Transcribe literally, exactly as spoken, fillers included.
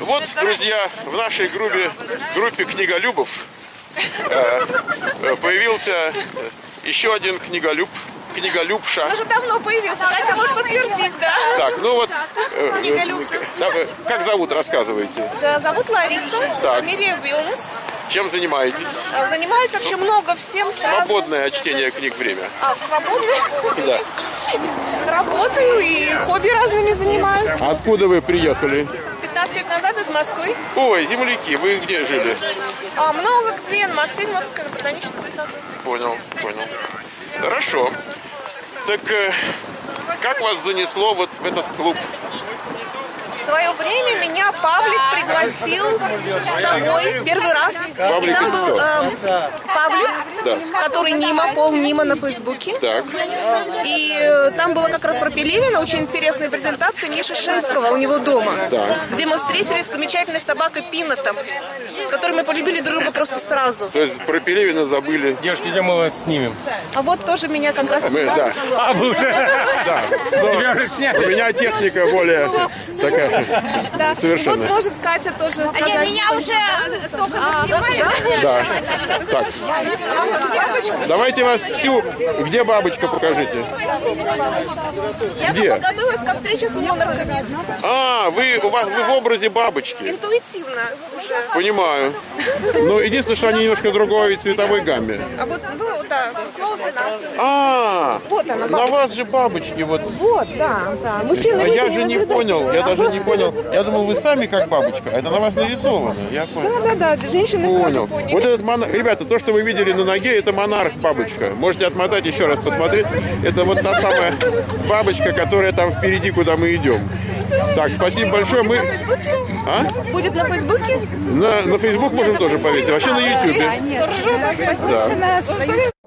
Вот, друзья, в нашей группе, группе книголюбов э, появился еще один книголюб, книголюбша. Он уже давно появился, Катя может подтвердить, да? Так, ну вот, э, э, как зовут, рассказывайте. Зовут Лариса, фамилия Вилмс. Чем занимаетесь? Занимаюсь вообще много всем сразу. Свободное от чтения книг время. А, свободное? Да. Работаю и хобби разными занимаюсь. Откуда вы приехали? пятнадцать лет назад из Москвы. Ой, земляки, вы где жили? А, много где, на Мосфильмовском, на Ботаническом саду. Понял, понял. Хорошо. Так э, как вас занесло вот в этот клуб? В свое время меня Павлик пригласил с собой первый раз. Павлик И там был э, Павлик, да. который Нима, Пол Нима на Фейсбуке. Так. И э, там было как раз про Пелевина, очень интересная презентация Миши Шинского у него дома. Да. Где мы встретились с замечательной собакой Пинотом, с которой мы полюбили друг друга просто сразу. То есть про Пелевина забыли. Девушки, идем, мы вас снимем. А вот тоже меня как раз... Мы, да. А, вы уже? Да. Тебя уже сняли. У меня техника более такая Да. совершенно. Вот может Катя тоже сказать. А меня уже столько наснимали. Да. Так. Давайте вас всю. Где бабочка, покажите. Я Где? подготовилась ко встрече с монархами. А, вы у вас вы в образе бабочки. Интуитивно уже. Понимаю. Ну, единственное, что они немножко другой цветовой гамме. А вот, ну, да, close enough. А, Вот она, на бабочка. вас же бабочки вот. Вот, да, да. Мужчина А я же не понял, я даже не понял. Я думал, вы сами как бабочка, а это на вас нарисовано. Я понял. Да, да, да, женщины Понял. сразу поняли. Вот этот монарх, ребята, то, что вы видели на ноге, это монарх бабочка. Можете отмотать еще раз посмотреть. Это вот та самая бабочка, которая там впереди, куда мы идем. Так, спасибо большое. Мы... Будет на Фейсбуке? А? Будет на Фейсбуке? На, на Facebook можем тоже повесить. Вообще на YouTube. Да, спасибо. Да.